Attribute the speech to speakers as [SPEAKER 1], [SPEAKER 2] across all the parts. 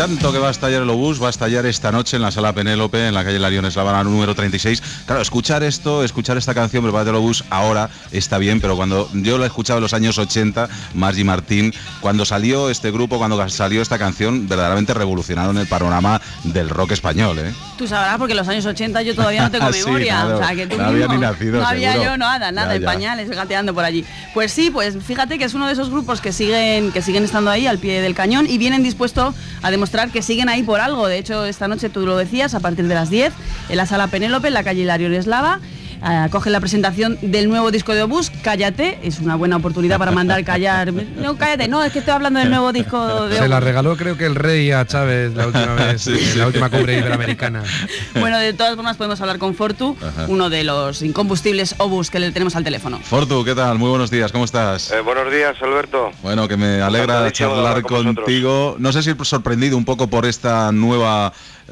[SPEAKER 1] tanto que va a estallar el obús, va a estallar esta noche en la Sala Penélope, en la calle Larión Eslava, número 36. Claro, escuchar esta canción, Prepárate el obús, ahora está bien, pero cuando yo la he escuchado en los años 80, Margie Martín, cuando salió este grupo, cuando salió esta canción, verdaderamente revolucionaron el panorama del rock español, ¿eh?
[SPEAKER 2] Tú sabrás, porque en los años 80 yo todavía no tengo memoria. Sí, claro,
[SPEAKER 1] o sea, que tú no había ni nacido,
[SPEAKER 2] no había
[SPEAKER 1] seguro.
[SPEAKER 2] Yo nada, en pañales, gateando por allí. Pues sí, pues fíjate que es uno de esos grupos que siguen estando ahí al pie del cañón y vienen dispuestos a demostrar que siguen ahí por algo. De hecho, esta noche, tú lo decías, a partir de las 10, en la Sala Penélope, en la calle Hilarión Eslava, coge la presentación del nuevo disco de Obús, Cállate. Es una buena oportunidad para mandar callar. No, cállate, no, es que estoy hablando del nuevo disco de Obús.
[SPEAKER 3] Se la regaló, creo que el rey a Chávez la última vez, sí, en la última cumbre iberoamericana.
[SPEAKER 2] Bueno, de todas formas podemos hablar con Fortu, uno de los incombustibles Obús que le tenemos al teléfono.
[SPEAKER 1] Fortu, ¿qué tal? Muy buenos días, ¿cómo estás?
[SPEAKER 4] Buenos días, Alberto.
[SPEAKER 1] Bueno, que me alegra charlar contigo. No sé si sorprendido un poco por esta nueva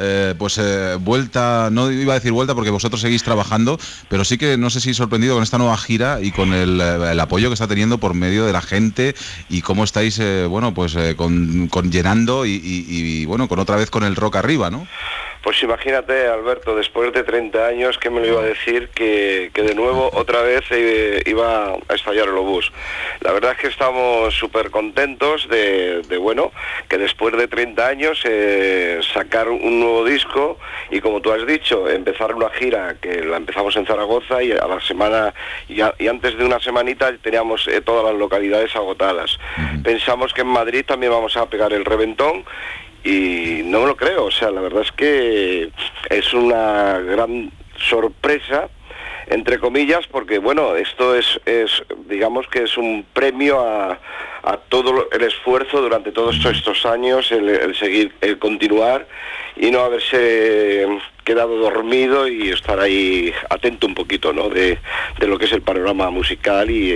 [SPEAKER 1] vuelta, no iba a decir vuelta porque vosotros seguís trabajando, pero sí que no sé si sorprendido con esta nueva gira y con el apoyo que está teniendo por medio de la gente y cómo estáis, con llenando y bueno, con otra vez con el rock arriba, ¿no?
[SPEAKER 4] Pues imagínate, Alberto, después de 30 años, ¿qué me lo iba a decir? Que de nuevo, otra vez, iba a estallar el obús. La verdad es que estamos súper contentos de que después de 30 años sacar un nuevo disco y, como tú has dicho, empezar una gira que la empezamos en Zaragoza y a la semana y antes de una semanita teníamos todas las localidades agotadas. Pensamos que en Madrid también vamos a pegar el reventón. Y no me lo creo, o sea, la verdad es que es una gran sorpresa, entre comillas, porque bueno, esto es digamos que es un premio a todo el esfuerzo durante todos estos años, el seguir, el continuar y no haberse quedado dormido y estar ahí atento un poquito, ¿no? De lo que es el panorama musical y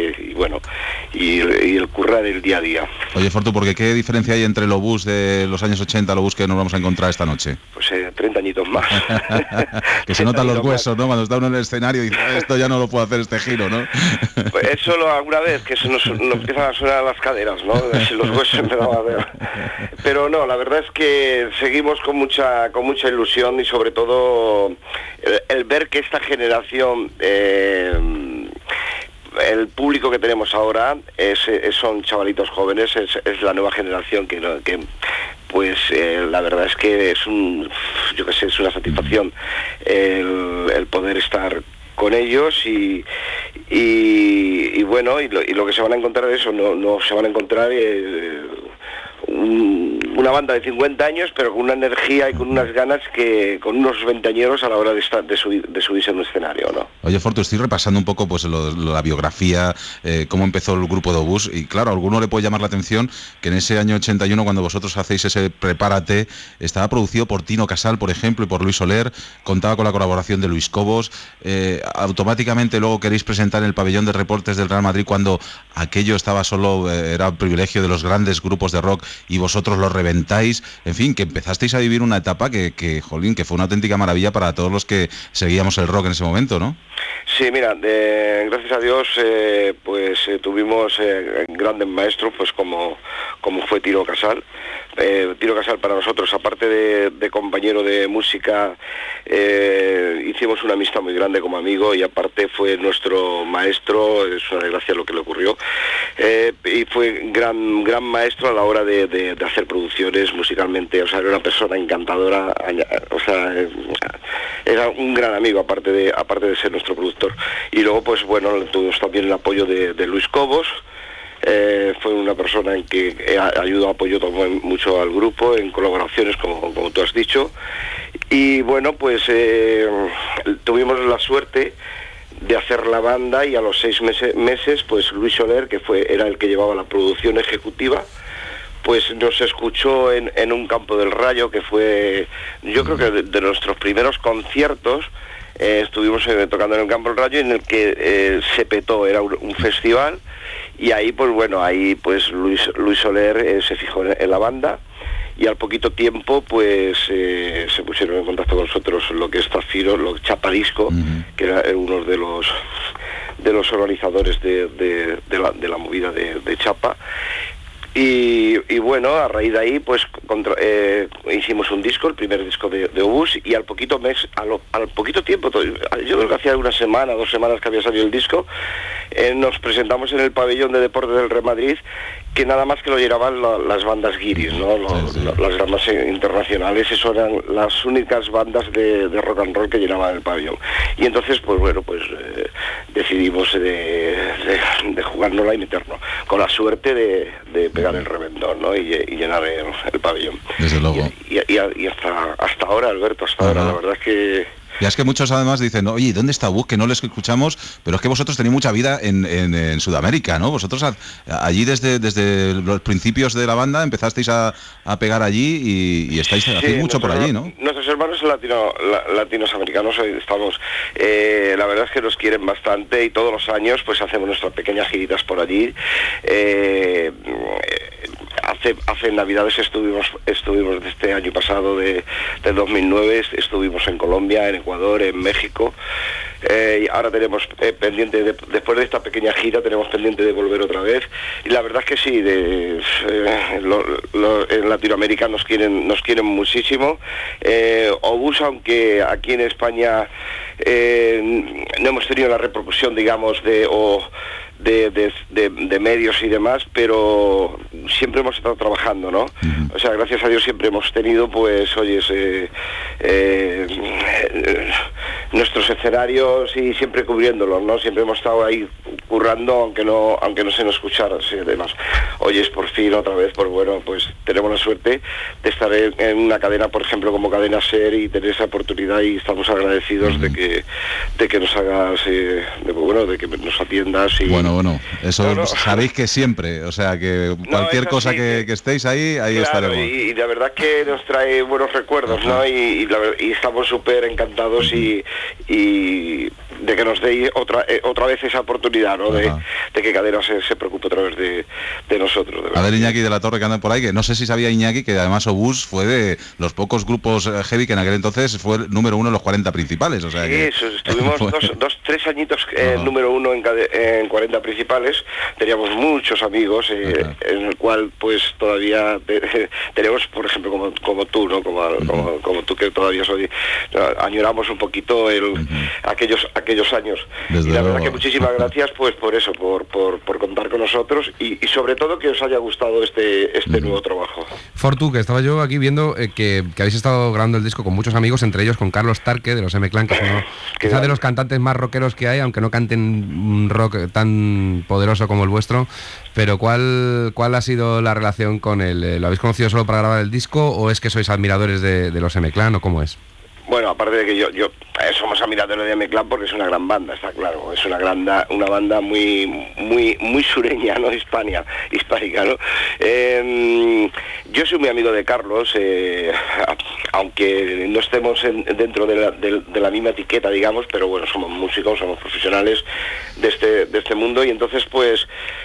[SPEAKER 4] el currar del día a día.
[SPEAKER 1] Oye, Fortu, porque ¿qué diferencia hay entre el obús de los años 80 al obús que nos vamos a encontrar esta noche?
[SPEAKER 4] Pues 30 añitos más.
[SPEAKER 1] Que se notan los huesos, ¿no? Cuando está uno en el escenario y dice, esto ya no lo puedo hacer, este giro, ¿no?
[SPEAKER 4] Pues es solo alguna vez que nos empiezan a sonar las caderas, ¿no? Los huesos empiezan a ver. Pero no, la verdad es que seguimos con mucha ilusión y sobre todo el ver que esta generación, el público que tenemos ahora son chavalitos jóvenes, es la nueva generación que la verdad es que es es una satisfacción el poder estar con ellos y lo que se van a encontrar es eso, no se van a encontrar una banda de 50 años, pero con una energía y con unas ganas que con unos veinteañeros a la hora de subirse en un escenario, ¿no?
[SPEAKER 1] Oye, Fortu, estoy repasando un poco la biografía, cómo empezó el grupo de Obús, y claro, a alguno le puede llamar la atención que en ese año 81, cuando vosotros hacéis ese Prepárate, estaba producido por Tino Casal, por ejemplo, y por Luis Soler, contaba con la colaboración de Luis Cobos, automáticamente luego queréis presentar en el pabellón de deportes del Real Madrid cuando aquello estaba era un privilegio de los grandes grupos de rock y vosotros lo reventáis, en fin, que empezasteis a vivir una etapa que fue una auténtica maravilla para todos los que seguíamos el rock en ese momento, ¿no?
[SPEAKER 4] Sí, mira, gracias a Dios tuvimos grandes maestros, pues como fue Tino Casal. Tino Casal para nosotros, aparte de compañero de música, hicimos una amistad muy grande como amigo y aparte fue nuestro maestro, es una desgracia lo que le ocurrió, y fue gran maestro a la hora de hacer producciones musicalmente, o sea, era una persona encantadora, o sea, era un gran amigo aparte de ser nuestro productor. Y luego pues bueno, tuvimos también el apoyo de Luis Cobos. Fue una persona en que apoyó mucho al grupo en colaboraciones como tú has dicho, y bueno pues tuvimos la suerte de hacer la banda y a los 6 meses pues Luis Soler, que era el que llevaba la producción ejecutiva, pues nos escuchó en un Campo del Rayo, que fue, yo creo que de nuestros primeros conciertos. Estuvimos tocando en el Campo del Rayo, en el que se petó, era un festival, y ahí pues bueno, Luis Soler se fijó en la banda, y al poquito tiempo pues se pusieron en contacto con nosotros lo que es Zafiro, Chapa Disco, que era uno de los organizadores de la movida de Chapa. Y bueno, a raíz de ahí pues hicimos un disco, el primer disco de Obús, y al poquito tiempo, yo creo que hacía una semana, 2 semanas que había salido el disco, nos presentamos en el pabellón de deportes del Real Madrid, que nada más que lo llenaban las bandas guiris, ¿no? Las bandas internacionales, eso eran las únicas bandas de rock and roll que llenaban el pabellón. Y entonces, pues bueno, decidimos de jugárnosla y meternos, con la suerte de pegar el reventón, ¿no? Y llenar el pabellón.
[SPEAKER 1] Desde luego.
[SPEAKER 4] Y hasta ahora, Alberto, ahora, la verdad es que...
[SPEAKER 1] Ya es que muchos además dicen, oye, ¿dónde está Obús? Que no les escuchamos, pero es que vosotros tenéis mucha vida en Sudamérica, ¿no? Vosotros allí desde los principios de la banda empezasteis a pegar allí y estáis haciendo mucho por allí, ¿no?
[SPEAKER 4] Nuestros hermanos latinoamericanos estamos, la verdad es que nos quieren bastante y todos los años pues hacemos nuestras pequeñas giritas por allí. Hace Navidades estuvimos este año pasado de 2009, estuvimos en Colombia, en Ecuador, en México, y ahora tenemos pendiente, después de esta pequeña gira, tenemos pendiente de volver otra vez, y la verdad es que sí, en Latinoamérica nos quieren muchísimo. Obús, aunque aquí en España no hemos tenido la repercusión, digamos, de medios y demás, pero siempre hemos estado trabajando, ¿no? Uh-huh. O sea, gracias a Dios siempre hemos tenido, pues, nuestros escenarios y siempre cubriéndolos, ¿no? Siempre hemos estado ahí currando, aunque no se nos escuchara, sí, además. Hoy es por fin otra vez, pues bueno, pues tenemos la suerte de estar en una cadena, por ejemplo, como Cadena SER, y tener esa oportunidad, y estamos agradecidos uh-huh. de que nos hagas, de que nos atiendas. Y
[SPEAKER 1] bueno, eso sabéis que siempre, o sea, que cualquier cosa que estéis ahí claro, estaremos.
[SPEAKER 4] Y la verdad que nos trae buenos recuerdos, uh-huh. ¿no? Y estamos súper encantados uh-huh. y de que nos deis otra vez esa oportunidad, ¿no? De que Cadena se preocupe otra vez de nosotros.
[SPEAKER 1] A ver, Iñaki de la Torre, que anda por ahí, que no sé si sabía Iñaki que además Obús fue de los pocos grupos heavy que en aquel entonces fue el número 1 en los 40 principales, o sea
[SPEAKER 4] sí,
[SPEAKER 1] que...
[SPEAKER 4] eso, estuvimos 3 añitos número 1 en 40 principales, teníamos muchos amigos, en el cual pues todavía tenemos, por ejemplo, como tú, ¿no? Como tú, que todavía añoramos un poquito aquellos años.
[SPEAKER 1] Desde
[SPEAKER 4] y la
[SPEAKER 1] luego.
[SPEAKER 4] Verdad que muchísimas gracias pues por eso, por contar con nosotros y sobre todo que os haya gustado este nuevo trabajo.
[SPEAKER 3] Fortu, que estaba yo aquí viendo que habéis estado grabando el disco con muchos amigos, entre ellos con Carlos Tarque de los M-Clan, que es uno quizás de los cantantes más rockeros que hay, aunque no canten un rock tan poderoso como el vuestro. Pero ¿cuál ha sido la relación con él? ¿Lo habéis conocido solo para grabar el disco o es que sois admiradores de los M-Clan o cómo es?
[SPEAKER 4] Bueno, aparte de que yo somos admiradores de M-Clan porque es una gran banda, está claro, es una banda muy sureña, ¿no? Hispánica, ¿no? Yo soy muy amigo de Carlos, aunque no estemos dentro de la misma etiqueta, digamos, pero bueno, somos músicos, somos profesionales de este mundo, y entonces pues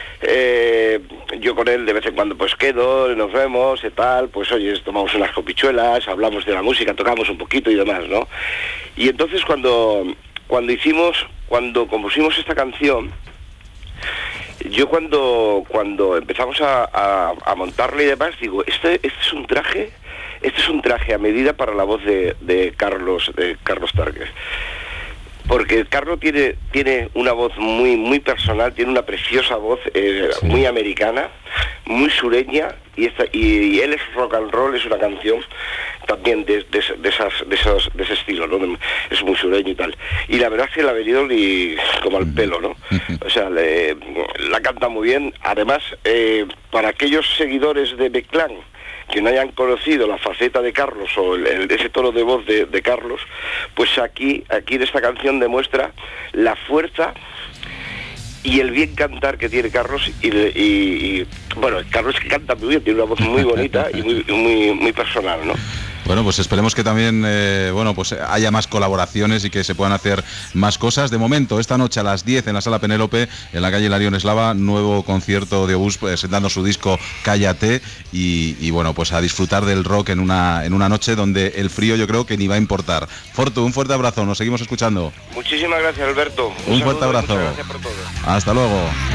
[SPEAKER 4] yo con él de vez en cuando pues quedo, nos vemos y tal, pues oye, tomamos unas copichuelas, hablamos de la música, tocamos un poquito y demás, ¿no? Y entonces cuando compusimos esta canción, yo cuando empezamos a montarle y demás, digo, este es un traje a medida para la voz de Carlos Tarque. Porque Carlos tiene una voz muy personal, tiene una preciosa voz, sí. Muy americana, muy sureña, y él es rock and roll, es una canción también de ese estilo, ¿no? Es muy sureño y tal. Y la verdad es que le ha venido como al pelo, ¿no? O sea, la canta muy bien. Además, para aquellos seguidores de M-Clan que no hayan conocido la faceta de Carlos o ese tono de voz de Carlos, pues aquí en esta canción demuestra la fuerza y el bien cantar que tiene Carlos y bueno, Carlos que canta muy bien, tiene una voz muy bonita y muy personal, ¿no?
[SPEAKER 1] Bueno, pues esperemos que también pues haya más colaboraciones y que se puedan hacer más cosas. De momento, esta noche a las 10 en la Sala Penélope, en la calle Hilarión Eslava, nuevo concierto de Obús presentando su disco Cállate, y bueno, pues a disfrutar del rock en una noche donde el frío yo creo que ni va a importar. Fortu, un fuerte abrazo, nos seguimos escuchando.
[SPEAKER 4] Muchísimas gracias, Alberto.
[SPEAKER 1] Un fuerte abrazo.
[SPEAKER 4] Muchas gracias por todo.
[SPEAKER 1] Hasta luego.